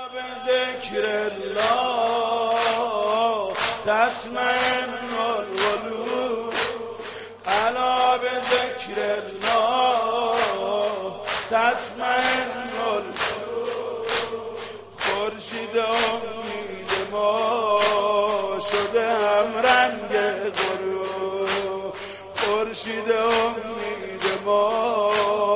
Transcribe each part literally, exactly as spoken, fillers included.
به ذکر الله تطمئن القلوب، الا به ذکر الله تطمئن القلوب. خورشید امید ما شده هم رنگ غروب، خورشید امید ما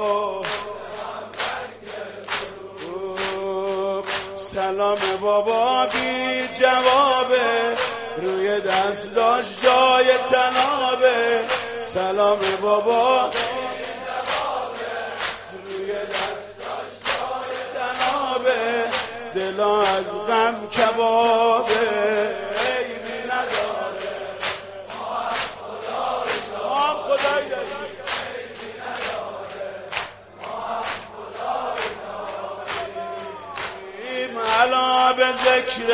سلام بابا بی جوابه، روی دست داشت جای تنابه. سلام بابا بی جوابه، روی دست داشت جای تنابه. دلا از غم کبابه، عیبی نداره ما هم خدایی داریم، ما هم خدایی داریم. عیبی نداره ما هم خدایی داریم. علا به ذکر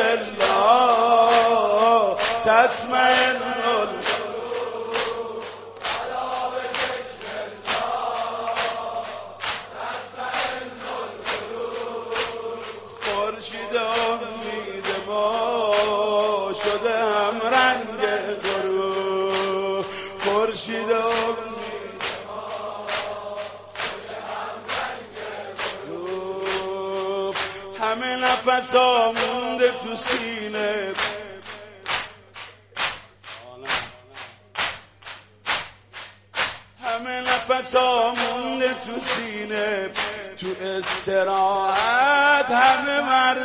الله تطمئن القلوب، علا به ذکر الله تطمئن القلوب. خورشید امید ما شده هم رنگ غروب، خورشید امید ما شده هم رنگ غروب. همه نفس ها مونده تو سینه، همه نفس ها مونده تو سینه. تو استراحت همه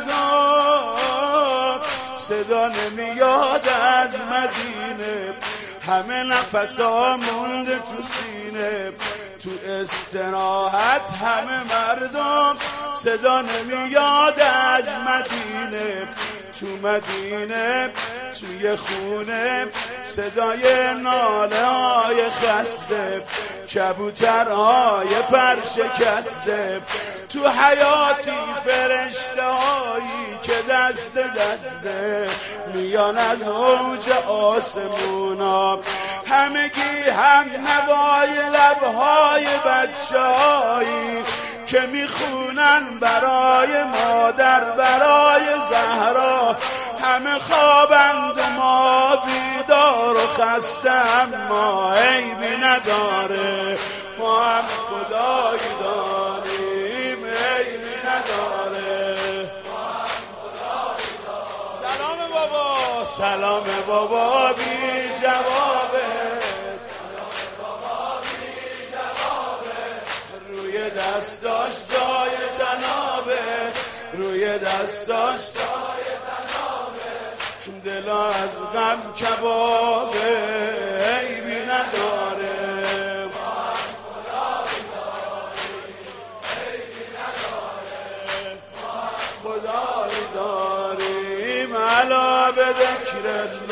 مردم صدا نمیاد از مدینه. همه نفس ها مونده تو سینه، تو استراحت همه مردم صدا نمیاد از مدینه. تو مدینه توی خونه صدای ناله های خسته، کبوترهای پر شکسته. تو حیاتی فرشته هایی که دست دسته میان از اوج آسمونا. همگی هم نوای لبهای بچه هایی که میخونن برای مادر، برای زهرا. همه خوابند و ما بیدار و خسته، اما عیبی نداره ما هم خدایی داریم. عیبی نداره ما هم خدایی داریم. سلام بابا، سلام بابا بی جوابه، سلام بابا بی جوابه. روی دستاش جای تنابه، روی دستاش جای تنابه. دلا از غم کبابه، عیبی نداره ما هم خدایی داریم. عیبی نداره ما هم خدایی داریم. علا به ذکر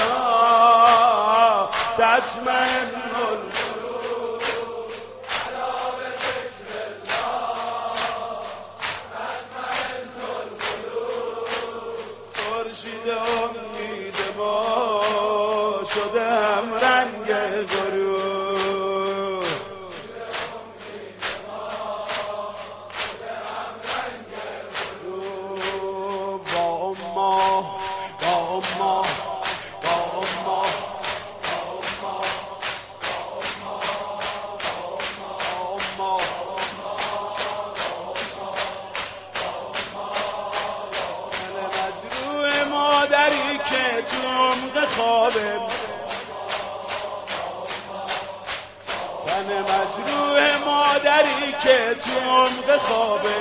الله تطمئن القلوب، علا به ذکر الله تطمئن القلوب. خورشید امید ما شده هم رنگ غروب، با اما با اما با اما با اما مادری که تو عمق خوابه، تن مجروح مادری که تو عمق خوابه.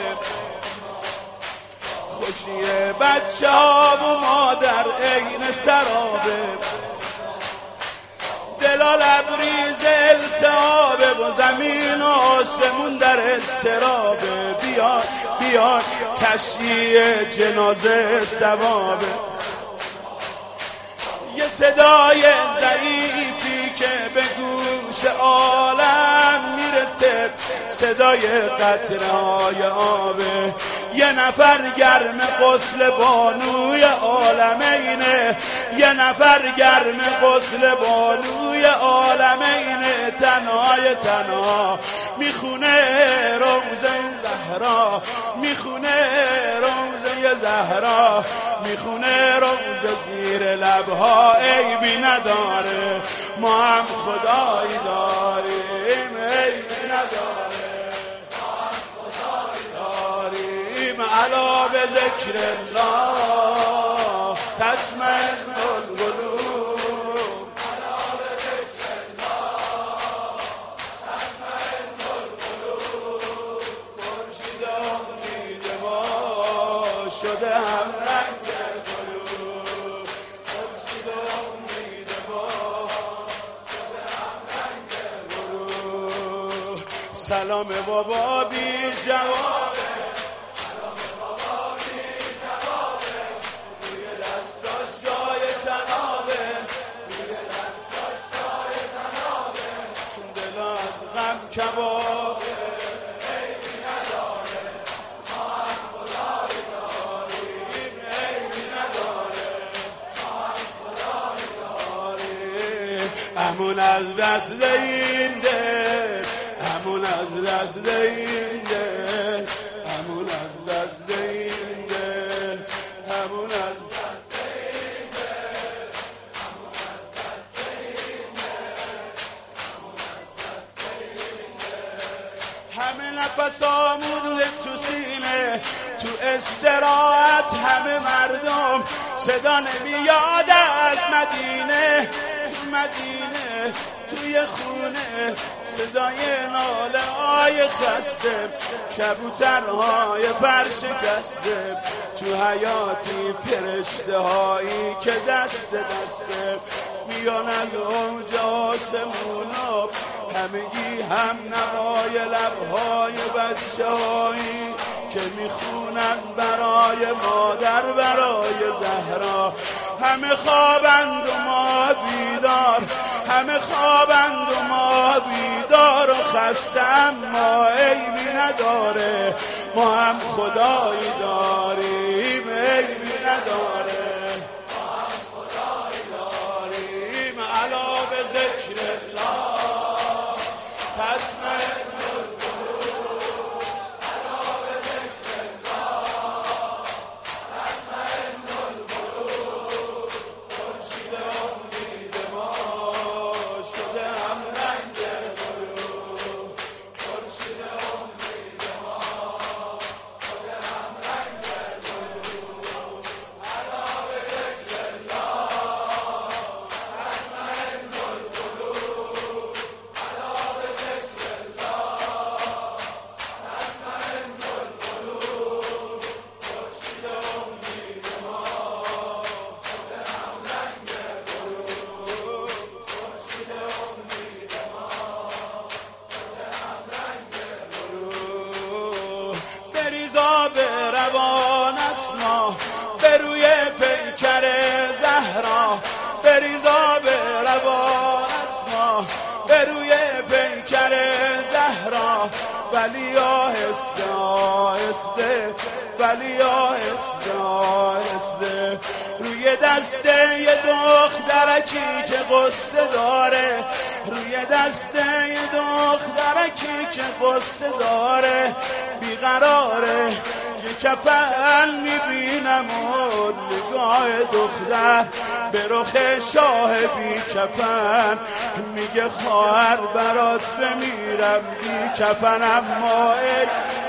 خوشی بچه ها و مادر عین سرابه، دلا لبریز التهابه و زمین و آسمون در اضطرابه. بیان بیان تشییع جنازه ثوابه. یه صدای ضعیفی که به گوش عالم میرسه، صدای قطره‌های آبه. یه نفر گرم غسل بانوی عالمینه، یه نفر گرم غسل بانوی عالمینه. تنهای تنها میخونه روزه زهرا، میخونه روزه زهرا میخونه روز زیر لبها عیبی نداره ما هم خدایی داریم عیبی نداره ما هم خدایی داریم علا به ذکر الله تطمئن القلوب علا به ذکر الله تطمئن القلوب خورشید امید ما شده هم رنگ گلو خورشید امید ما شده هم رنگ گلو سلام بابا بی جوابه سلام بابا بی جوابه روی دستاش جای تنابه روی دستاش جای تنابه دل از غم کبابه عیبی نداره ما هم خدایی داریم عیبی نداره ما هم خدایی داریم امون از دست این دل امون از دست این دل امون از دست این دل امون از دست این دل امون از دست این دل امون از دست این دل همه نفسامون تو سینه تو استراحت همه مردم صدا نمیاد از مدینه تو مدینه توی خونه صدای ناله های خسته کبوترهای پرشکسته تو حیاتی فرشته هایی که دست دسته میان از اوج آسمونا همگی هم نوای لبهای بچه هایی که میخونن برای مادر برای زهرا همه خوابند و ما بیدار همه خوابند و ما بیدار و خسته اما عیبی نداره ما هم خدایی داریم عیبی نداره ما هم خدایی داریم علا به ذکر الله تطمئن القلوب علا به ذکر الله تطمئن القلوب خورشید امید ما شده هم رنگ گلو خورشید امید ما شده هم رنگ گلو علا به ذکر الله تطمئن القلوب علا به ذکر الله تطمئن القلوب خورشید امید ما شده هم رنگ گلو خورشید امید ما شده هم رنگ گلو بریزا به روان اسما به روی پیکر زهرا بریزا به روان اسما به روی پیکر زهرا ولی آهسته آهسته ولی آهسته آهسته روی دسته یه دخترکی که قصه داره روی دسته یه دخترکی که قصه داره بیقراره یه کفن میبینم و نگاه دختر به رخ شاه بی کفن میگه خواهر برات بمیرم بی کفن اما